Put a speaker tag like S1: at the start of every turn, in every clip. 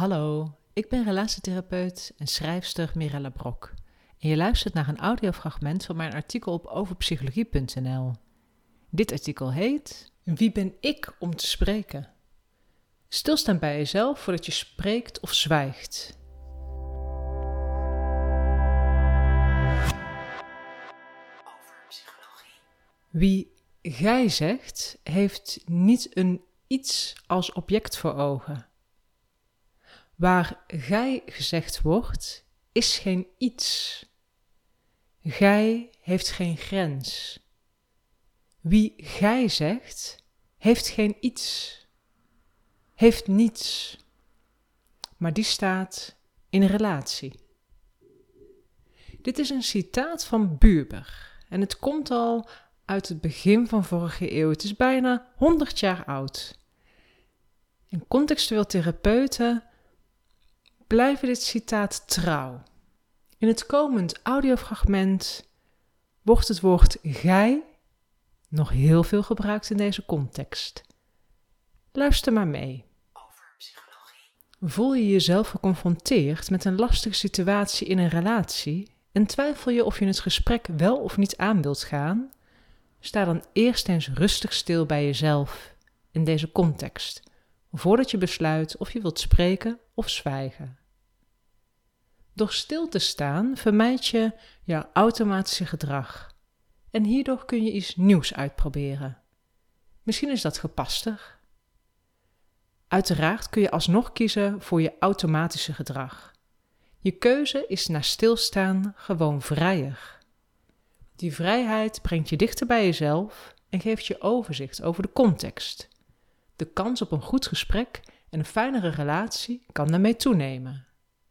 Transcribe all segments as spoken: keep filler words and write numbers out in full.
S1: Hallo, ik ben relatietherapeut en schrijfster Mirella Brok. En je luistert naar een audiofragment van mijn artikel op overpsychologie punt n l. Dit artikel heet: Wie ben ik om te spreken? Stilstaan bij jezelf voordat je spreekt of zwijgt. Overpsychologie. Wie gij zegt, heeft niet een iets als object voor ogen. Waar gij gezegd wordt, is geen iets. Gij heeft geen grens. Wie gij zegt, heeft geen iets. Heeft niets. Maar die staat in relatie. Dit is een citaat van Buber en het komt al uit het begin van vorige eeuw. Het is bijna honderd jaar oud. En contextueel therapeuten blijven dit citaat trouw. In het komend audiofragment wordt het woord gij nog heel veel gebruikt in deze context. Luister maar mee. Over psychologie. Voel je jezelf geconfronteerd met een lastige situatie in een relatie en twijfel je of je het gesprek wel of niet aan wilt gaan? Sta dan eerst eens rustig stil bij jezelf in deze context, voordat je besluit of je wilt spreken of zwijgen. Door stil te staan vermijd je jouw automatische gedrag en hierdoor kun je iets nieuws uitproberen. Misschien is dat gepaster. Uiteraard kun je alsnog kiezen voor je automatische gedrag. Je keuze is na stilstaan gewoon vrijer. Die vrijheid brengt je dichter bij jezelf en geeft je overzicht over de context. De kans op een goed gesprek en een fijnere relatie kan daarmee toenemen.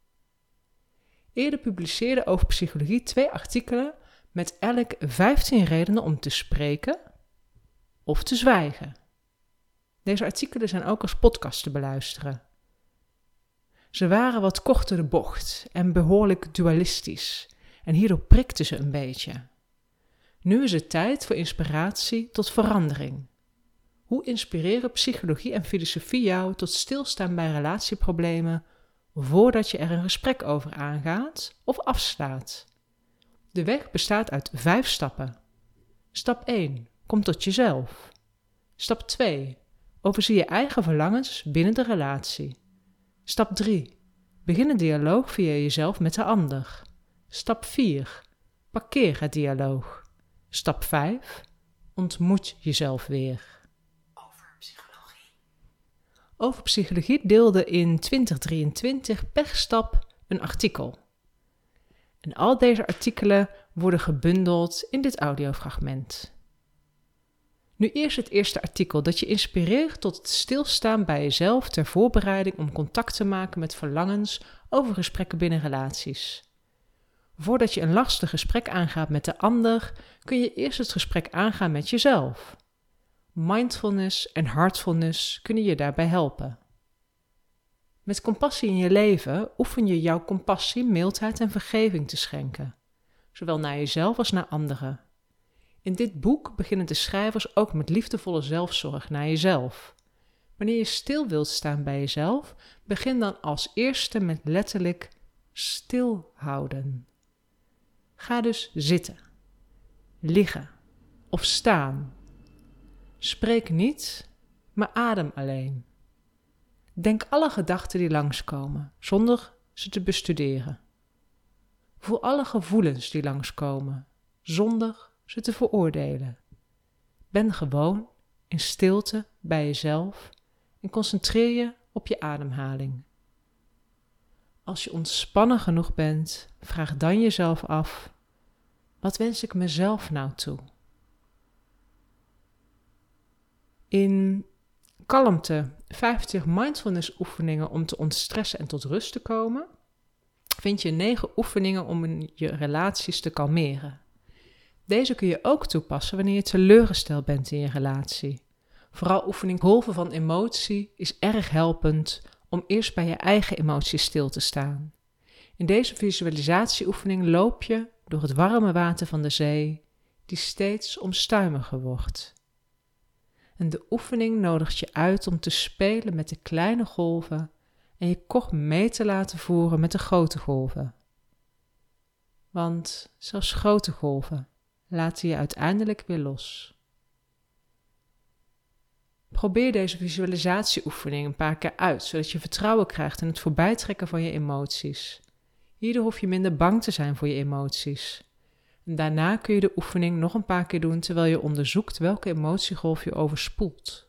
S1: Eerder publiceerde over psychologie twee artikelen met elk vijftien redenen om te spreken of te zwijgen. Deze artikelen zijn ook als podcast te beluisteren. Ze waren wat korter de bocht en behoorlijk dualistisch en hierdoor prikten ze een beetje. Nu is het tijd voor inspiratie tot verandering. Hoe inspireren psychologie en filosofie jou tot stilstaan bij relatieproblemen voordat je er een gesprek over aangaat of afslaat? De weg bestaat uit vijf stappen. Stap één. Kom tot jezelf. Stap twee. Overzie je eigen verlangens binnen de relatie. Stap drie. Begin een dialoog via jezelf met de ander. Stap vier. Parkeer het dialoog. Stap vijf. Ontmoet jezelf weer. Over Psychologie deelde in twintig drieëntwintig per stap een artikel. En al deze artikelen worden gebundeld in dit audiofragment. Nu eerst het eerste artikel dat je inspireert tot het stilstaan bij jezelf ter voorbereiding om contact te maken met verlangens over gesprekken binnen relaties. Voordat je een lastig gesprek aangaat met de ander, kun je eerst het gesprek aangaan met jezelf. Mindfulness en heartfulness kunnen je daarbij helpen. Met compassie in je leven oefen je jouw compassie, mildheid en vergeving te schenken, zowel naar jezelf als naar anderen. In dit boek beginnen de schrijvers ook met liefdevolle zelfzorg naar jezelf. Wanneer je stil wilt staan bij jezelf, begin dan als eerste met letterlijk stilhouden. Ga dus zitten, liggen of staan. Spreek niet, maar adem alleen. Denk alle gedachten die langskomen, zonder ze te bestuderen. Voel alle gevoelens die langskomen, zonder ze te veroordelen. Ben gewoon in stilte bij jezelf en concentreer je op je ademhaling. Als je ontspannen genoeg bent, vraag dan jezelf af: wat wens ik mezelf nou toe? In Kalmte, vijftig mindfulness oefeningen om te ontstressen en tot rust te komen, vind je negen oefeningen om in je relaties te kalmeren. Deze kun je ook toepassen wanneer je teleurgesteld bent in je relatie. Vooral oefening golven van emotie is erg helpend om eerst bij je eigen emoties stil te staan. In deze visualisatieoefening loop je door het warme water van de zee, die steeds onstuimiger wordt. En de oefening nodigt je uit om te spelen met de kleine golven en je kort mee te laten voeren met de grote golven. Want zelfs grote golven laten je uiteindelijk weer los. Probeer deze visualisatieoefening een paar keer uit, zodat je vertrouwen krijgt in het voorbijtrekken van je emoties. Hierdoor hoef je minder bang te zijn voor je emoties. En daarna kun je de oefening nog een paar keer doen terwijl je onderzoekt welke emotiegolf je overspoelt.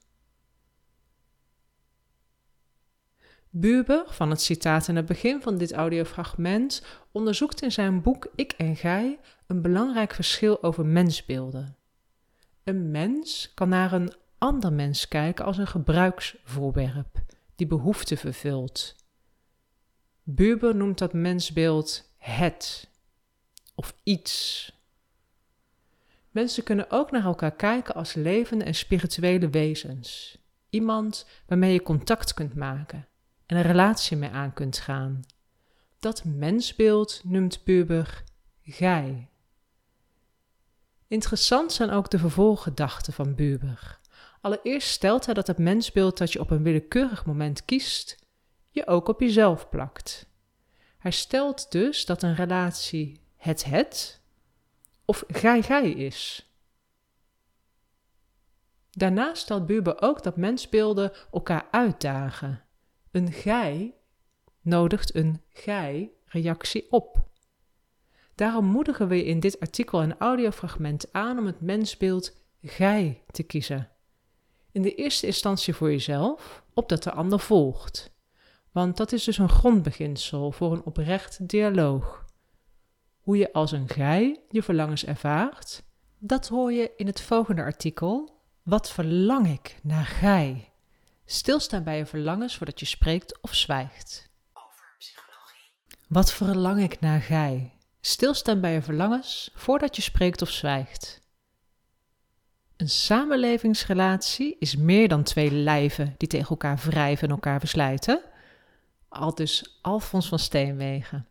S1: Buber, van het citaat in het begin van dit audiofragment, onderzoekt in zijn boek Ik en Gij een belangrijk verschil over mensbeelden. Een mens kan naar een ander mens kijken als een gebruiksvoorwerp die behoeften vervult. Buber noemt dat mensbeeld het of iets. Mensen kunnen ook naar elkaar kijken als levende en spirituele wezens. Iemand waarmee je contact kunt maken en een relatie mee aan kunt gaan. Dat mensbeeld noemt Buber gij. Interessant zijn ook de vervolggedachten van Buber. Allereerst stelt hij dat het mensbeeld dat je op een willekeurig moment kiest, je ook op jezelf plakt. Hij stelt dus dat een relatie het-het of gij-gij is. Daarna stelt Buber ook dat mensbeelden elkaar uitdagen. Een gij nodigt een gij-reactie op. Daarom moedigen we in dit artikel en audiofragment aan om het mensbeeld gij te kiezen. In de eerste instantie voor jezelf, opdat de ander volgt. Want dat is dus een grondbeginsel voor een oprecht dialoog. Hoe je als een gij je verlangens ervaart, dat hoor je in het volgende artikel. Wat verlang ik naar gij? Stilstaan bij je verlangens voordat je spreekt of zwijgt.
S2: Over psychologie.
S1: Wat verlang ik naar gij? Stilstaan bij je verlangens voordat je spreekt of zwijgt. Een samenlevingsrelatie is meer dan twee lijven die tegen elkaar wrijven en elkaar verslijten. Aldus Alfons van Steenwegen.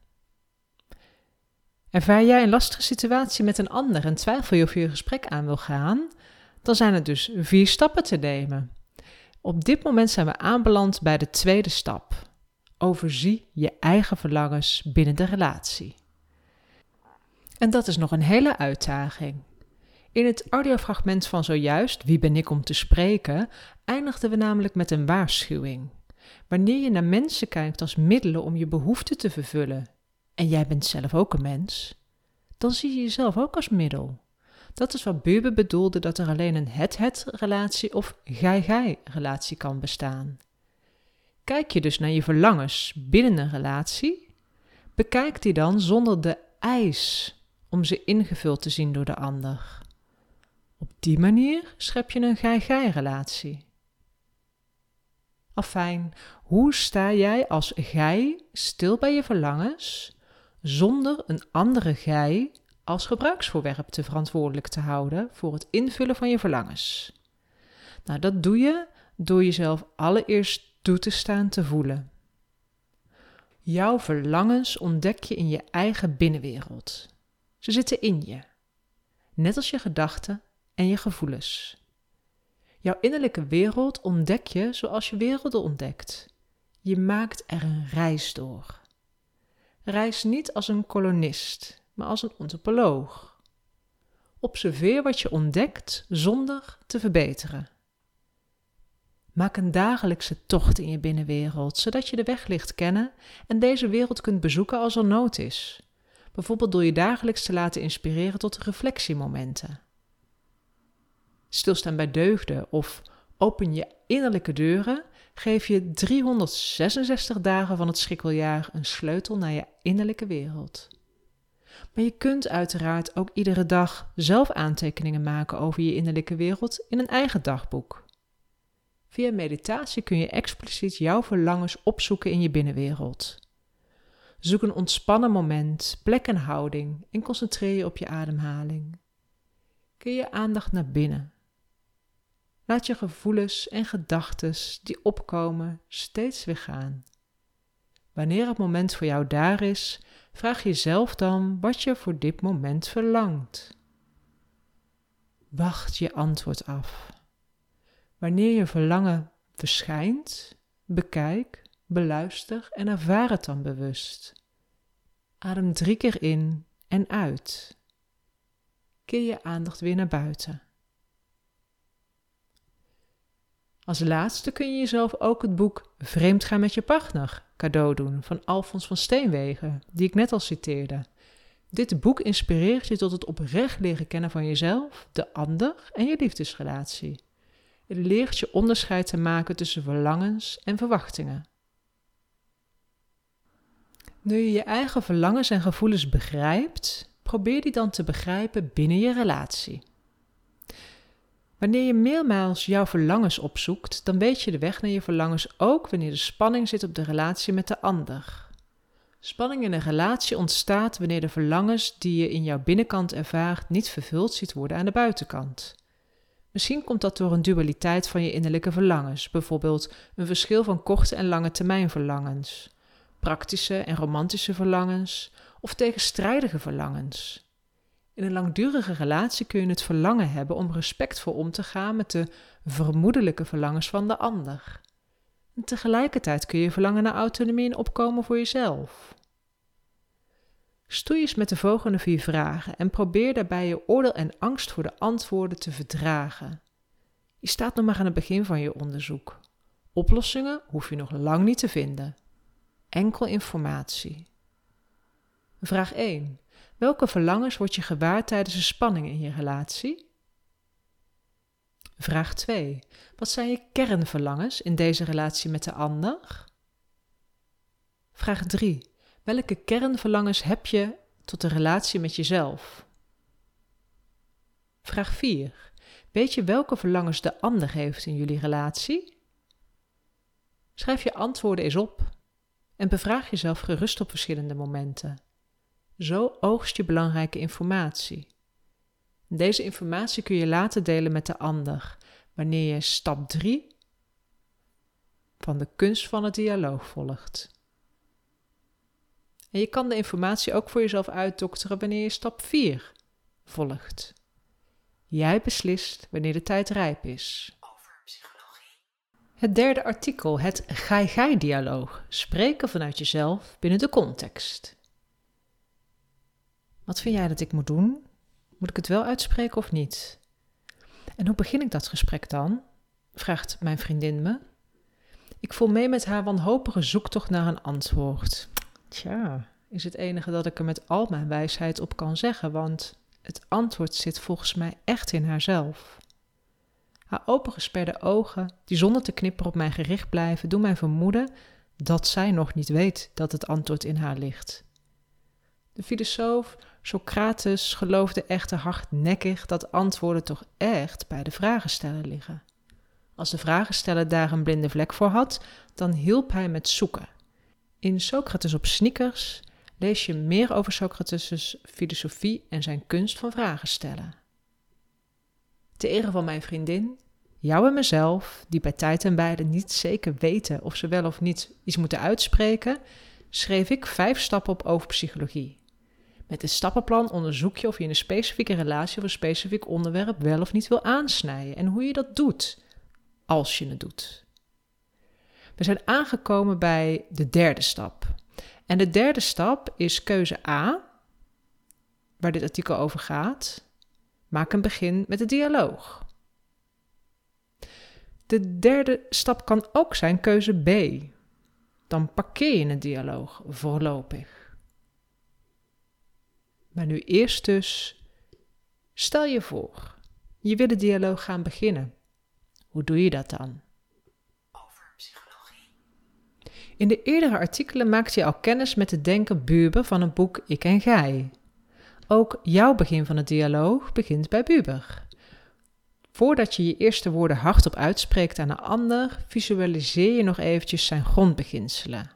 S1: Ervaar jij een lastige situatie met een ander en twijfel je of je een gesprek aan wil gaan, dan zijn er dus vier stappen te nemen. Op dit moment zijn we aanbeland bij de tweede stap. Overzie je eigen verlangens binnen de relatie. En dat is nog een hele uitdaging. In het audiofragment van zojuist, Wie ben ik om te spreken, eindigden we namelijk met een waarschuwing. Wanneer je naar mensen kijkt als middelen om je behoeften te vervullen, en jij bent zelf ook een mens, dan zie je jezelf ook als middel. Dat is wat Buber bedoelde dat er alleen een het-het-relatie of gij-gij-relatie kan bestaan. Kijk je dus naar je verlangens binnen een relatie, bekijk die dan zonder de eis om ze ingevuld te zien door de ander. Op die manier schep je een gij-gij-relatie. Afijn, hoe sta jij als gij stil bij je verlangens, zonder een andere gij als gebruiksvoorwerp te verantwoordelijk te houden voor het invullen van je verlangens? Nou, dat doe je door jezelf allereerst toe te staan te voelen. Jouw verlangens ontdek je in je eigen binnenwereld. Ze zitten in je, net als je gedachten en je gevoelens. Jouw innerlijke wereld ontdek je zoals je werelden ontdekt. Je maakt er een reis door. Reis niet als een kolonist, maar als een antropoloog. Observeer wat je ontdekt zonder te verbeteren. Maak een dagelijkse tocht in je binnenwereld, zodat je de weg leert kennen en deze wereld kunt bezoeken als er nood is. Bijvoorbeeld door je dagelijks te laten inspireren tot reflectiemomenten. Stilstaan bij deugden of open je innerlijke deuren, geef je driehonderdzesenzestig dagen van het schrikkeljaar een sleutel naar je innerlijke wereld. Maar je kunt uiteraard ook iedere dag zelf aantekeningen maken over je innerlijke wereld in een eigen dagboek. Via meditatie kun je expliciet jouw verlangens opzoeken in je binnenwereld. Zoek een ontspannen moment, plek en houding en concentreer je op je ademhaling. Keer je aandacht naar binnen. Laat je gevoelens en gedachten die opkomen steeds weer gaan. Wanneer het moment voor jou daar is, vraag jezelf dan wat je voor dit moment verlangt. Wacht je antwoord af. Wanneer je verlangen verschijnt, bekijk Beluister en ervaar het dan bewust. Adem drie keer in en uit. Keer je aandacht weer naar buiten. Als laatste kun je jezelf ook het boek Vreemd gaan met je partner cadeau doen van Alfons van Steenwegen, die ik net al citeerde. Dit boek inspireert je tot het oprecht leren kennen van jezelf, de ander en je liefdesrelatie. Het leert je onderscheid te maken tussen verlangens en verwachtingen. Nu je je eigen verlangens en gevoelens begrijpt, probeer die dan te begrijpen binnen je relatie. Wanneer je meermaals jouw verlangens opzoekt, dan weet je de weg naar je verlangens ook wanneer de spanning zit op de relatie met de ander. Spanning in een relatie ontstaat wanneer de verlangens die je in jouw binnenkant ervaart niet vervuld ziet worden aan de buitenkant. Misschien komt dat door een dualiteit van je innerlijke verlangens, bijvoorbeeld een verschil van korte en lange termijn verlangens, praktische en romantische verlangens of tegenstrijdige verlangens. In een langdurige relatie kun je het verlangen hebben om respectvol om te gaan met de vermoedelijke verlangens van de ander. En tegelijkertijd kun je verlangen naar autonomie en opkomen voor jezelf. Stoei eens met de volgende vier vragen en probeer daarbij je oordeel en angst voor de antwoorden te verdragen. Je staat nog maar aan het begin van je onderzoek. Oplossingen hoef je nog lang niet te vinden. Enkel informatie. Vraag één. Welke verlangens word je gewaar tijdens de spanning in je relatie? Vraag twee. Wat zijn je kernverlangens in deze relatie met de ander? Vraag drie. Welke kernverlangens heb je tot de relatie met jezelf? Vraag vier. Weet je welke verlangens de ander heeft in jullie relatie? Schrijf je antwoorden eens op en bevraag jezelf gerust op verschillende momenten. Zo oogst je belangrijke informatie. Deze informatie kun je later delen met de ander, wanneer je stap drie van de kunst van het dialoog volgt. En je kan de informatie ook voor jezelf uitdokteren wanneer je stap vier volgt. Jij beslist wanneer de tijd rijp is.
S2: Over psychologie.
S1: Het derde artikel, het gai-gai-dialoog. Spreken vanuit jezelf binnen de context. Wat vind jij dat ik moet doen? Moet ik het wel uitspreken of niet? En hoe begin ik dat gesprek dan? Vraagt mijn vriendin me. Ik voel mee met haar wanhopige zoektocht naar een antwoord. Tja, is het enige dat ik er met al mijn wijsheid op kan zeggen, want het antwoord zit volgens mij echt in haarzelf. Haar opengesperde ogen, die zonder te knipperen op mij gericht blijven, doen mij vermoeden dat zij nog niet weet dat het antwoord in haar ligt. De filosoof Socrates geloofde echter hardnekkig dat antwoorden toch echt bij de vragensteller liggen. Als de vragensteller daar een blinde vlek voor had, dan hielp hij met zoeken. In Socrates op Snickers lees je meer over Socrates' filosofie en zijn kunst van vragen stellen. Ter ere van mijn vriendin, jou en mezelf, die bij tijd en wijle niet zeker weten of ze wel of niet iets moeten uitspreken, schreef ik vijf stappen op over psychologie. Met dit stappenplan onderzoek je of je in een specifieke relatie of een specifiek onderwerp wel of niet wil aansnijden en hoe je dat doet, als je het doet. We zijn aangekomen bij de derde stap. En de derde stap is keuze A, waar dit artikel over gaat. Maak een begin met de dialoog. De derde stap kan ook zijn keuze B. Dan parkeer je een dialoog voorlopig. Maar nu eerst dus, stel je voor, je wil de dialoog gaan beginnen. Hoe doe je dat dan?
S2: Over psychologie.
S1: In de eerdere artikelen maakte je al kennis met de denker Buber van het boek Ik en Gij. Ook jouw begin van het dialoog begint bij Buber. Voordat je je eerste woorden hardop uitspreekt aan een ander, visualiseer je nog eventjes zijn grondbeginselen.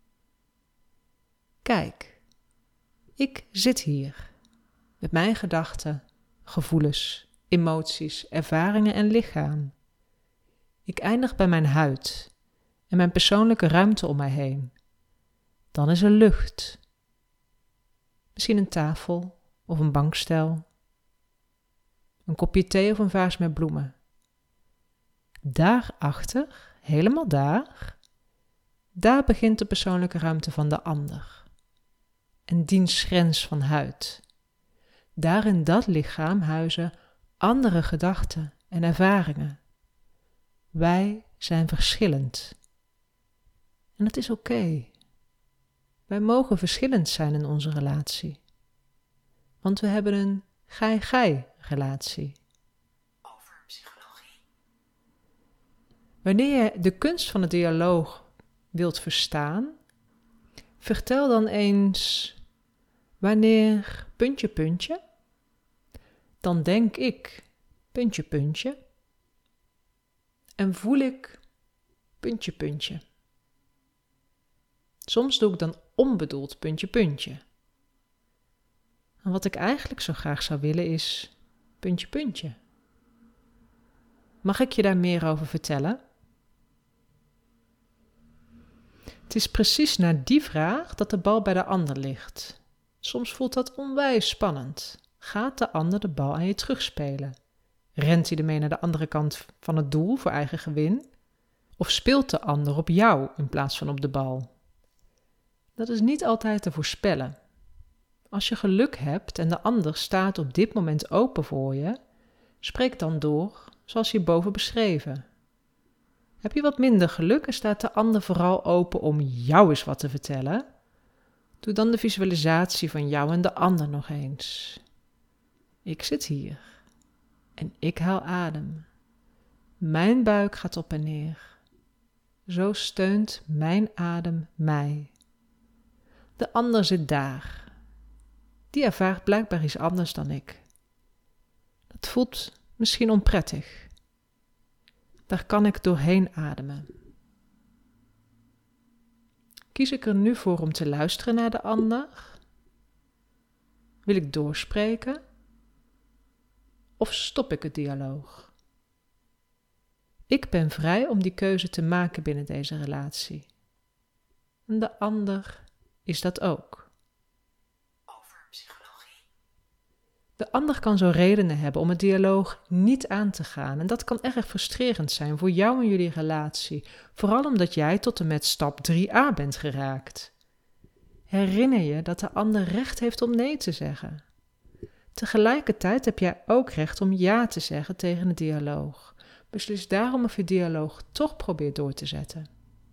S1: Kijk, ik zit hier met mijn gedachten, gevoelens, emoties, ervaringen en lichaam. Ik eindig bij mijn huid en mijn persoonlijke ruimte om mij heen. Dan is er lucht. Misschien een tafel of een bankstel. Een kopje thee of een vaas met bloemen. Daarachter, helemaal daar, Daar begint de persoonlijke ruimte van de ander. En diens grens van huid. Daar in dat lichaam huizen andere gedachten en ervaringen. Wij zijn verschillend. En dat is oké. Okay. Wij mogen verschillend zijn in onze relatie. Want we hebben een gij-gij relatie.
S2: Over psychologie.
S1: Wanneer je de kunst van de dialoog wilt verstaan, vertel dan eens wanneer puntje puntje, dan denk ik puntje puntje en voel ik puntje puntje. Soms doe ik dan onbedoeld puntje puntje. En wat ik eigenlijk zo graag zou willen is puntje puntje. Mag ik je daar meer over vertellen? Het is precies na die vraag dat de bal bij de ander ligt. Soms voelt dat onwijs spannend. Gaat de ander de bal aan je terugspelen? Rent hij ermee naar de andere kant van het doel voor eigen gewin? Of speelt de ander op jou in plaats van op de bal? Dat is niet altijd te voorspellen. Als je geluk hebt en de ander staat op dit moment open voor je, spreek dan door zoals hierboven beschreven. Heb je wat minder geluk en staat de ander vooral open om jou eens wat te vertellen? Doe dan de visualisatie van jou en de ander nog eens. Ik zit hier en ik haal adem. Mijn buik gaat op en neer. Zo steunt mijn adem mij. De ander zit daar. Die ervaart blijkbaar iets anders dan ik. Dat voelt misschien onprettig. Daar kan ik doorheen ademen. Kies ik er nu voor om te luisteren naar de ander? Wil ik doorspreken? Of stop ik het dialoog? Ik ben vrij om die keuze te maken binnen deze relatie. En de ander is dat ook.
S2: Over psychologie.
S1: De ander kan zo redenen hebben om het dialoog niet aan te gaan. En dat kan erg frustrerend zijn voor jou en jullie relatie. Vooral omdat jij tot en met stap drie a bent geraakt. Herinner je dat de ander recht heeft om nee te zeggen. Tegelijkertijd heb jij ook recht om ja te zeggen tegen het dialoog. Beslis daarom of je dialoog toch probeert door te zetten.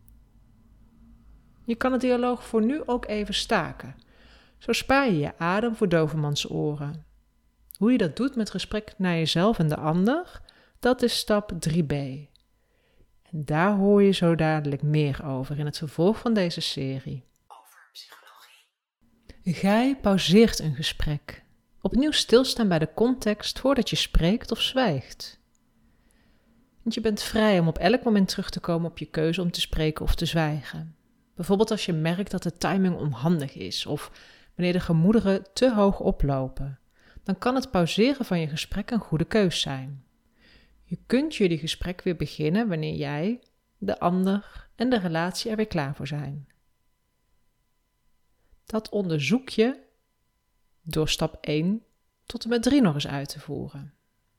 S1: Je kan het dialoog voor nu ook even staken. Zo spaar je je adem voor dovermans oren. Hoe je dat doet met respect naar jezelf en de ander, dat is stap drie b. En daar hoor je zo dadelijk meer over in het vervolg van deze serie.
S2: Over psychologie.
S1: Gij pauzeert een gesprek. Opnieuw stilstaan bij de context voordat je spreekt of zwijgt. Want je bent vrij om op elk moment terug te komen op je keuze om te spreken of te zwijgen. Bijvoorbeeld als je merkt dat de timing onhandig is of wanneer de gemoederen te hoog oplopen. Dan kan het pauzeren van je gesprek een goede keus zijn. Je kunt jullie gesprek weer beginnen wanneer jij, de ander en de relatie er weer klaar voor zijn. Dat onderzoek je door stap één tot en met drie nog eens uit te voeren.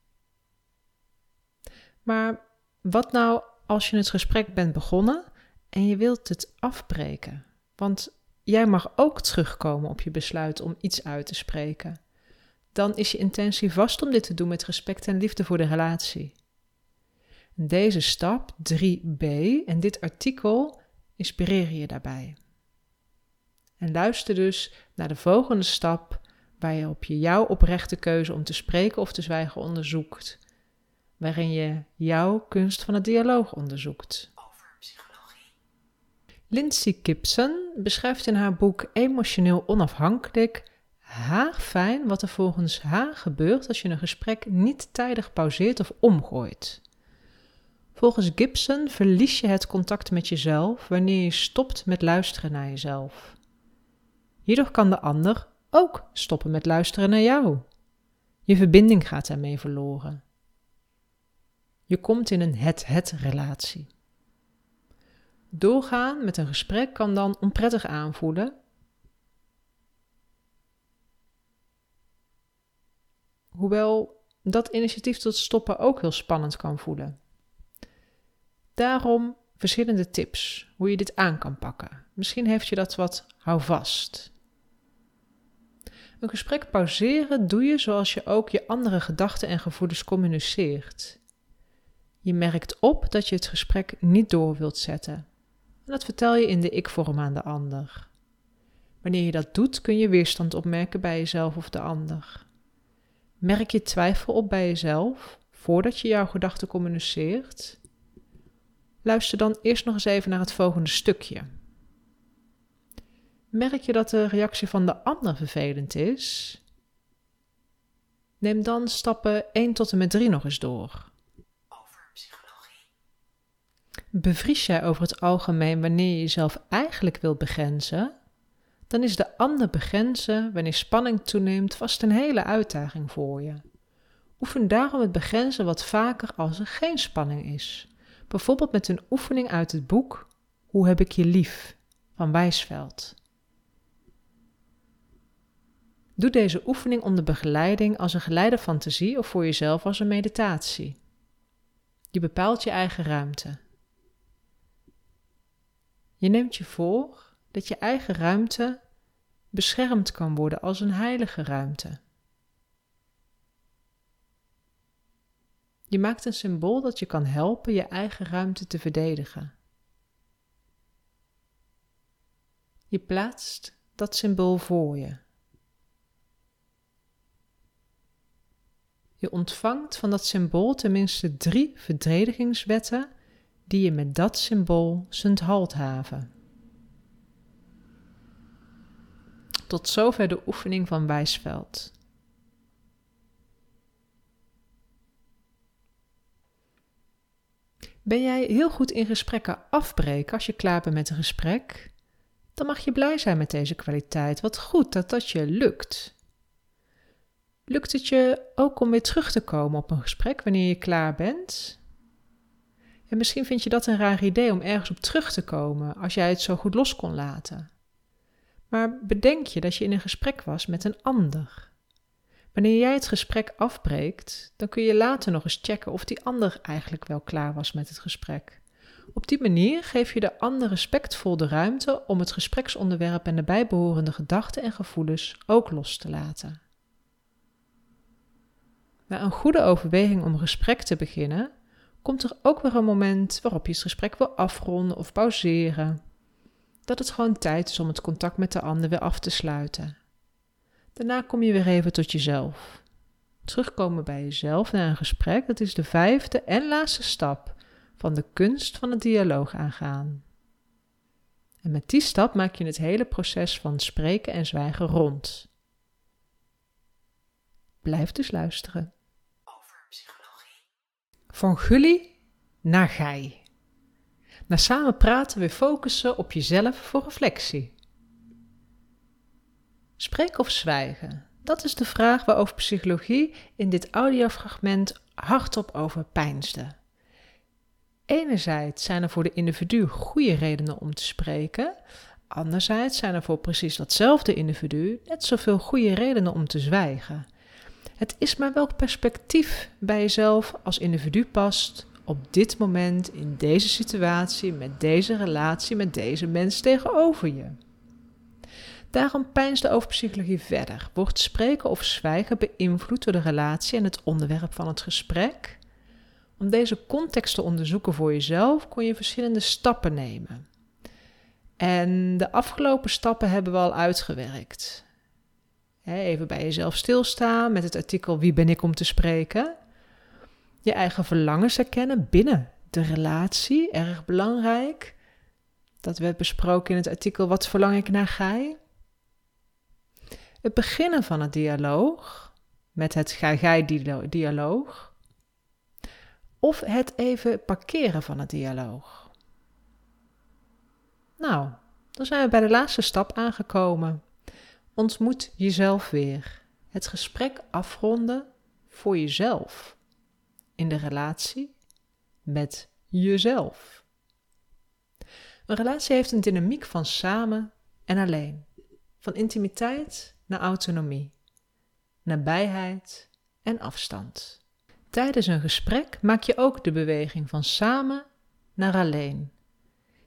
S1: Maar wat nou als je het gesprek bent begonnen en je wilt het afbreken? Want jij mag ook terugkomen op je besluit om iets uit te spreken. Dan is je intentie vast om dit te doen met respect en liefde voor de relatie. Deze stap drie b en dit artikel inspireren je daarbij. En luister dus naar de volgende stap waar je op je jouw oprechte keuze om te spreken of te zwijgen onderzoekt. Waarin je jouw kunst van het dialoog onderzoekt.
S2: Over psychologie.
S1: Lindsay Gibson beschrijft in haar boek Emotioneel Onafhankelijk haarfijn wat er volgens haar gebeurt als je een gesprek niet tijdig pauzeert of omgooit. Volgens Gibson verlies je het contact met jezelf wanneer je stopt met luisteren naar jezelf. Hierdoor kan de ander ook stoppen met luisteren naar jou. Je verbinding gaat daarmee verloren. Je komt in een het-het relatie. Doorgaan met een gesprek kan dan onprettig aanvoelen. Hoewel dat initiatief tot stoppen ook heel spannend kan voelen. Daarom verschillende tips hoe je dit aan kan pakken. Misschien heeft je dat wat houvast. Een gesprek pauzeren doe je zoals je ook je andere gedachten en gevoelens communiceert. Je merkt op dat je het gesprek niet door wilt zetten. En dat vertel je in de ik-vorm aan de ander. Wanneer je dat doet, kun je weerstand opmerken bij jezelf of de ander. Merk je twijfel op bij jezelf voordat je jouw gedachten communiceert? Luister dan eerst nog eens even naar het volgende stukje. Merk je dat de reactie van de ander vervelend is? Neem dan stappen één tot en met drie nog eens door.
S2: Over psychologie.
S1: Bevries jij over het algemeen wanneer je jezelf eigenlijk wilt begrenzen? Dan is de ander begrenzen wanneer spanning toeneemt vast een hele uitdaging voor je. Oefen daarom het begrenzen wat vaker als er geen spanning is. Bijvoorbeeld met een oefening uit het boek Hoe heb ik je lief van Wijsveld. Doe deze oefening onder begeleiding als een geleide fantasie of voor jezelf als een meditatie. Je bepaalt je eigen ruimte. Je neemt je voor dat je eigen ruimte beschermd kan worden als een heilige ruimte. Je maakt een symbool dat je kan helpen je eigen ruimte te verdedigen. Je plaatst dat symbool voor je. Je ontvangt van dat symbool tenminste drie verdedigingswetten die je met dat symbool zult handhaven. Tot zover de oefening van Wijsveld. Ben jij heel goed in gesprekken afbreken als je klaar bent met een gesprek? Dan mag je blij zijn met deze kwaliteit. Wat goed dat dat je lukt. Lukt het je ook om weer terug te komen op een gesprek wanneer je klaar bent? En misschien vind je dat een raar idee om ergens op terug te komen als jij het zo goed los kon laten. Maar bedenk je dat je in een gesprek was met een ander. Wanneer jij het gesprek afbreekt, dan kun je later nog eens checken of die ander eigenlijk wel klaar was met het gesprek. Op die manier geef je de ander respectvol de ruimte om het gespreksonderwerp en de bijbehorende gedachten en gevoelens ook los te laten. Na een goede overweging om een gesprek te beginnen, komt er ook weer een moment waarop je het gesprek wil afronden of pauzeren. Dat het gewoon tijd is om het contact met de ander weer af te sluiten. Daarna kom je weer even tot jezelf. Terugkomen bij jezelf na een gesprek, dat is de vijfde en laatste stap van de kunst van het dialoog aangaan. En met die stap maak je het hele proces van spreken en zwijgen rond. Blijf dus luisteren.
S2: Over psychologie.
S1: Van Gully naar gij. Na samen praten weer focussen op jezelf voor reflectie. Spreken of zwijgen? Dat is de vraag waarover psychologie in dit audiofragment hardop over peinsde. Enerzijds zijn er voor de individu goede redenen om te spreken. Anderzijds zijn er voor precies datzelfde individu net zoveel goede redenen om te zwijgen. Het is maar welk perspectief bij jezelf als individu past op dit moment, in deze situatie, met deze relatie, met deze mens tegenover je. Daarom peinsde over psychologie verder. Wordt spreken of zwijgen beïnvloed door de relatie en het onderwerp van het gesprek? Om deze context te onderzoeken voor jezelf kon je verschillende stappen nemen. En de afgelopen stappen hebben we al uitgewerkt. Even bij jezelf stilstaan met het artikel Wie ben ik om te spreken? Je eigen verlangens herkennen binnen de relatie, erg belangrijk. Dat werd besproken in het artikel Wat verlang ik naar gij? Het beginnen van het dialoog, met het gij-gij-dialoog, of het even parkeren van het dialoog. Nou, dan zijn we bij de laatste stap aangekomen. Ontmoet jezelf weer. Het gesprek afronden voor jezelf. In de relatie met jezelf. Een relatie heeft een dynamiek van samen en alleen. Van intimiteit naar autonomie. Nabijheid en afstand. Tijdens een gesprek maak je ook de beweging van samen naar alleen.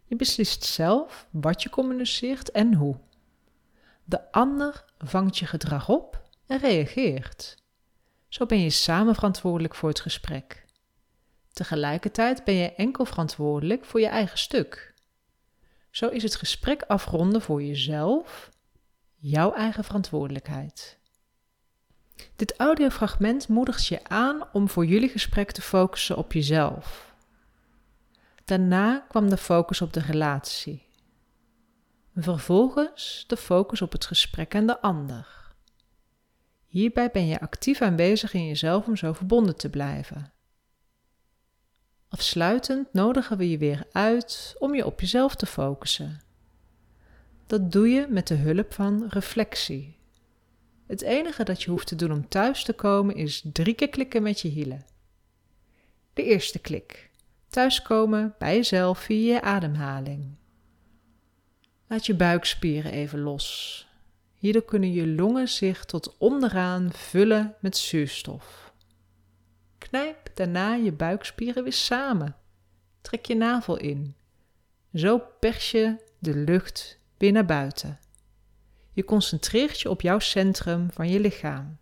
S1: Je beslist zelf wat je communiceert en hoe. De ander vangt je gedrag op en reageert. Zo ben je samen verantwoordelijk voor het gesprek. Tegelijkertijd ben je enkel verantwoordelijk voor je eigen stuk. Zo is het gesprek afronden voor jezelf jouw eigen verantwoordelijkheid. Dit audiofragment moedigt je aan om voor jullie gesprek te focussen op jezelf. Daarna kwam de focus op de relatie. Vervolgens de focus op het gesprek en de ander. Hierbij ben je actief aanwezig in jezelf om zo verbonden te blijven. Afsluitend nodigen we je weer uit om je op jezelf te focussen. Dat doe je met de hulp van reflectie. Het enige dat je hoeft te doen om thuis te komen is drie keer klikken met je hielen. De eerste klik. Thuiskomen bij jezelf via je ademhaling. Laat je buikspieren even los. Hierdoor kunnen je longen zich tot onderaan vullen met zuurstof. Knijp daarna je buikspieren weer samen. Trek je navel in. Zo pers je de lucht weer naar buiten. Je concentreert je op jouw centrum van je lichaam.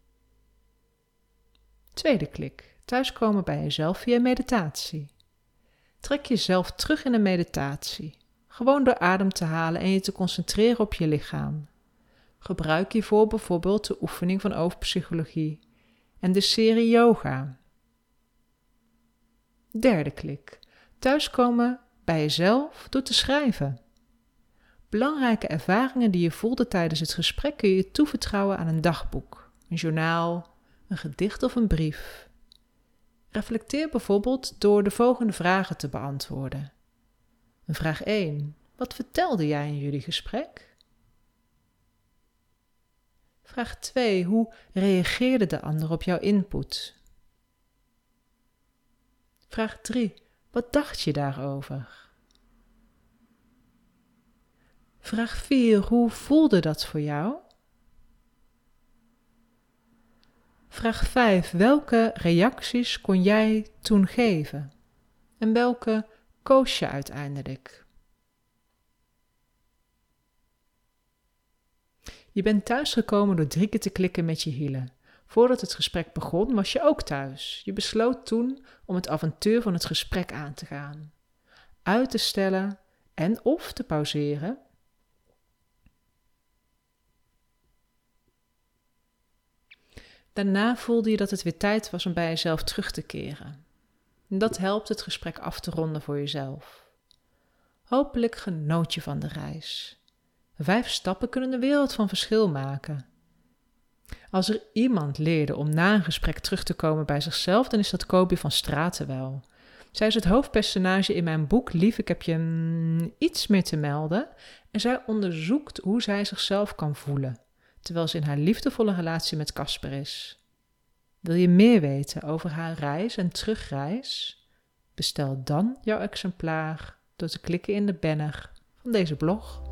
S1: Tweede klik. Thuiskomen bij jezelf via meditatie. Trek jezelf terug in een meditatie. Gewoon door adem te halen en je te concentreren op je lichaam. Gebruik hiervoor bijvoorbeeld de oefening van overpsychologie en de serie yoga. Derde klik. Thuiskomen bij jezelf door te schrijven. Belangrijke ervaringen die je voelde tijdens het gesprek kun je toevertrouwen aan een dagboek, een journaal, een gedicht of een brief. Reflecteer bijvoorbeeld door de volgende vragen te beantwoorden. Vraag één. Wat vertelde jij in jullie gesprek? Vraag twee. Hoe reageerde de ander op jouw input? Vraag drie. Wat dacht je daarover? Vraag vier. Hoe voelde dat voor jou? Vraag vijf. Welke reacties kon jij toen geven? En welke koos je uiteindelijk? Je bent thuisgekomen door drie keer te klikken met je hielen. Voordat het gesprek begon, was je ook thuis. Je besloot toen om het avontuur van het gesprek aan te gaan. Uit te stellen en of te pauzeren. Daarna voelde je dat het weer tijd was om bij jezelf terug te keren. En dat helpt het gesprek af te ronden voor jezelf. Hopelijk genoot je van de reis. Vijf stappen kunnen een wereld van verschil maken. Als er iemand leerde om na een gesprek terug te komen bij zichzelf, dan is dat Kobi van Straten wel. Zij is het hoofdpersonage in mijn boek Lief, ik heb je mm, iets meer te melden. En zij onderzoekt hoe zij zichzelf kan voelen, terwijl ze in haar liefdevolle relatie met Casper is. Wil je meer weten over haar reis en terugreis? Bestel dan jouw exemplaar door te klikken in de banner van deze blog.